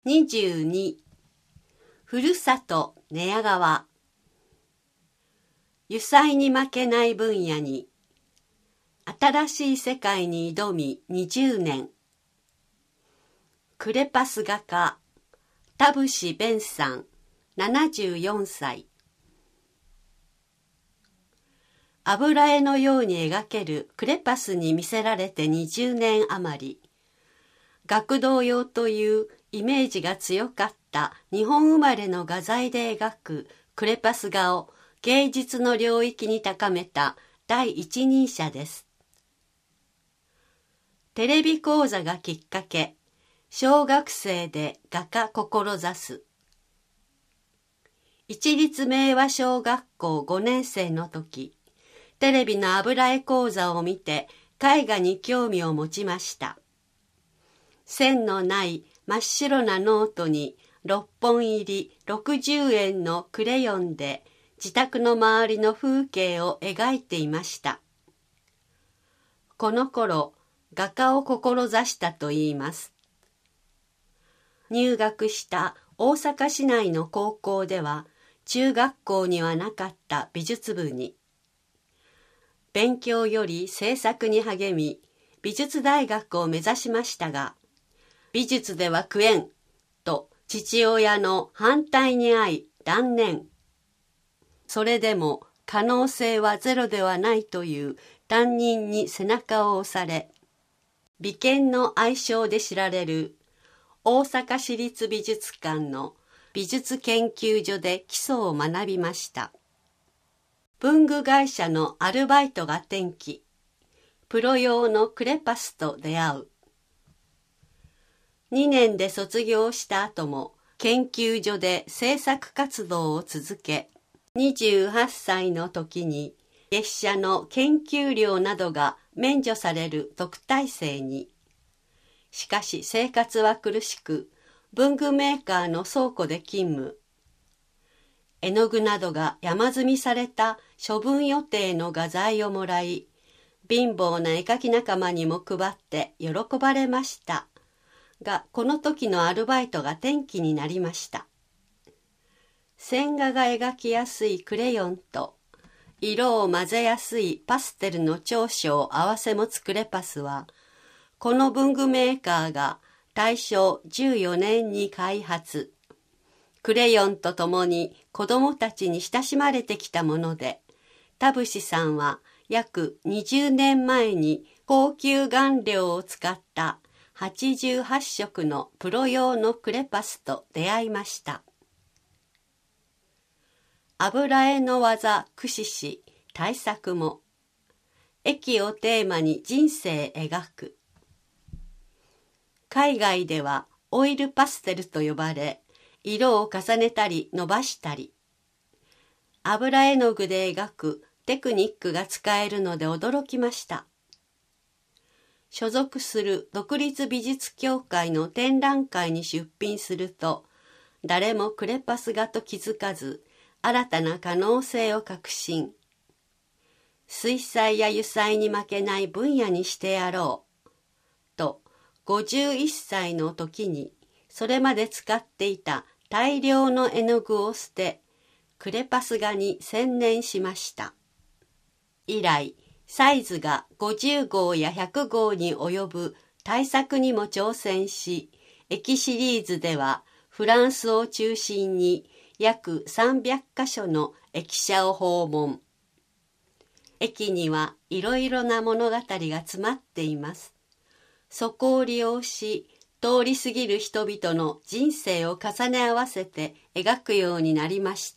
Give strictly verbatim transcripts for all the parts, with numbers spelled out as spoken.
にじゅうにふるさと寝屋川。油彩に負けない分野に新しい世界に挑みにじゅうねん。クレパス画家田淵勉さんななじゅうよんさい。油絵のように描けるクレパスに魅せられてにじゅうねん余り、学童用というイメージが強かった日本生まれの画材で描くクレパス画を芸術の領域に高めた第一人者です。テレビ講座がきっかけ、小学生で画家志す。一律明和小学校ごねん生の時、テレビの油絵講座を見て絵画に興味を持ちました。線のない真っ白なノートにろっぽん入りろくじゅうえんのクレヨンで自宅の周りの風景を描いていました。この頃、画家を志したといいます。入学した大阪市内の高校では、中学校にはなかった美術部に、勉強より制作に励み、美術大学を目指しましたが、美術では食えんと父親の反対に遭い断念。それでも可能性はゼロではないという担任に背中を押され、美研の愛称で知られる大阪市立美術館の美術研究所で基礎を学びました。文具会社のアルバイトが転機、プロ用のクレパスと出会う。にねんで卒業した後も研究所で制作活動を続け、にじゅうはっさいの時に月謝の研究料などが免除される特待生に。しかし生活は苦しく、文具メーカーの倉庫で勤務。絵の具などが山積みされた処分予定の画材をもらい、貧乏な絵描き仲間にも配って喜ばれました。が、この時のアルバイトが転機になりました。線画が描きやすいクレヨンと、色を混ぜやすいパステルの長所を併せ持つクレパスは、この文具メーカーが大正じゅうよねんに開発。クレヨンとともに子どもたちに親しまれてきたもので、田淵さんは約にじゅうねんまえに高級顔料を使ったはちじゅうはっしょくのプロ用のクレパスと出会いました。油絵の技駆使し、大作も。駅をテーマに人生描く。海外ではオイルパステルと呼ばれ、色を重ねたり伸ばしたり。油絵の具で描くテクニックが使えるので驚きました。所属する独立美術協会の展覧会に出品すると、誰もクレパス画と気づかず、新たな可能性を確信。水彩や油彩に負けない分野にしてやろう。と、ごじゅういっさいの時に、それまで使っていた大量の絵の具を捨て、クレパス画に専念しました。以来、サイズがごじゅうごうやひゃくごうに及ぶ大作にも挑戦し、駅シリーズではフランスを中心に約さんびゃっかしょの駅舎を訪問。駅にはいろいろな物語が詰まっています。そこを利用し、通り過ぎる人々の人生を重ね合わせて描くようになりました。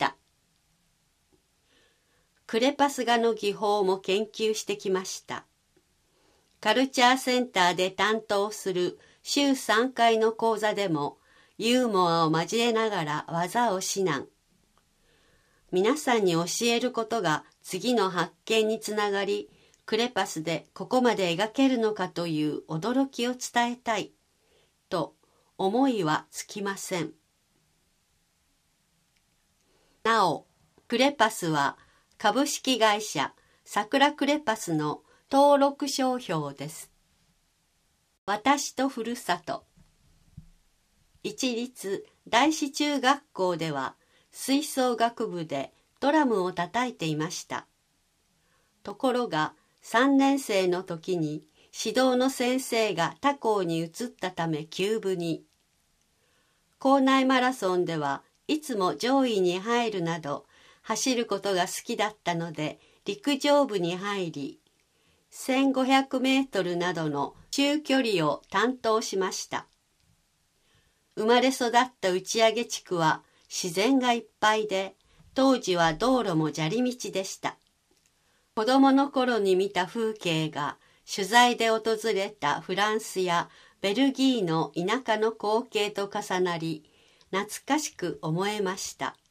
クレパス画の技法も研究してきました。カルチャーセンターで担当する週さんかいの講座でもユーモアを交えながら技を指南。皆さんに教えることが次の発見につながり、クレパスでここまで描けるのかという驚きを伝えたいと思いはつきません。なお、クレパスは株式会社桜クレパスの登録商標です。私とふるさと。 一律大師中学校では吹奏楽部でドラムを叩いていました。ところがさんねん生の時に指導の先生が他校に移ったため休部に。校内マラソンではいつも上位に入るなど走ることが好きだったので陸上部に入り、せんごひゃくメートルなどの中距離を担当しました。生まれ育った打上地区は自然がいっぱいで、当時は道路も砂利道でした。子供の頃に見た風景が取材で訪れたフランスやベルギーの田舎の光景と重なり、懐かしく思えました。